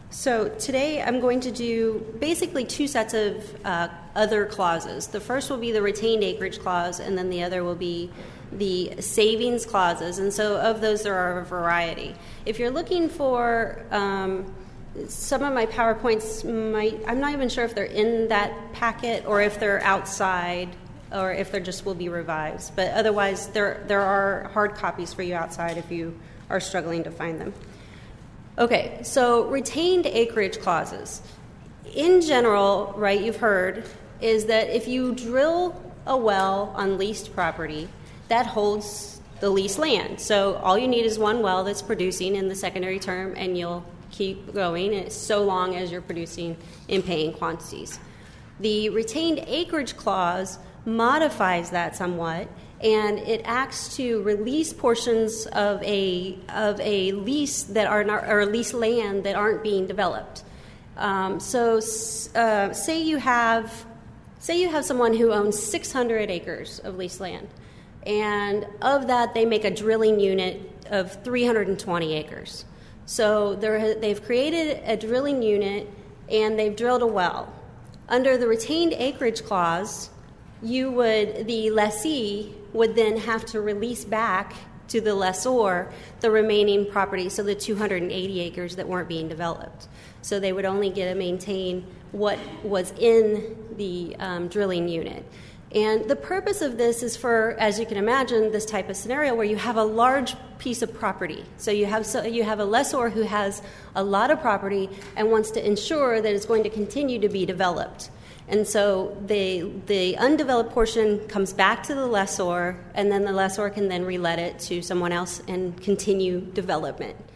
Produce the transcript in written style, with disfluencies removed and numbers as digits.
So today I'm going to do basically two sets of other clauses. The first will be the retained acreage clause, and then the other will be the savings clauses. And so of those there are a variety. If you're looking for some of my PowerPoints, I'm not even sure if they're in that packet or if they're outside or if they just will be revised. But otherwise there are hard copies for you outside if you are struggling to find them. Okay, so retained acreage clauses. In general, right, you've heard, is that if you drill a well on leased property, that holds the leased land. So all you need is one well that's producing in the secondary term, and you'll keep going so long as you're producing in paying quantities. The retained acreage clause modifies that somewhat, and it acts to release portions of a lease that are not, or leased land that aren't being developed. Say you have someone who owns 600 acres of leased land, and of that they make a drilling unit of 320 acres. So they've created a drilling unit and they've drilled a well. Under the retained acreage clause, the lessee would then have to release back to the lessor the remaining property, so the 280 acres that weren't being developed. So they would only get to maintain what was in the drilling unit. And the purpose of this is for, as you can imagine, this type of scenario where you have a large piece of property. So you have a lessor who has a lot of property and wants to ensure that it's going to continue to be developed. And so the undeveloped portion comes back to the lessor, and then the lessor can then relet it to someone else and continue development.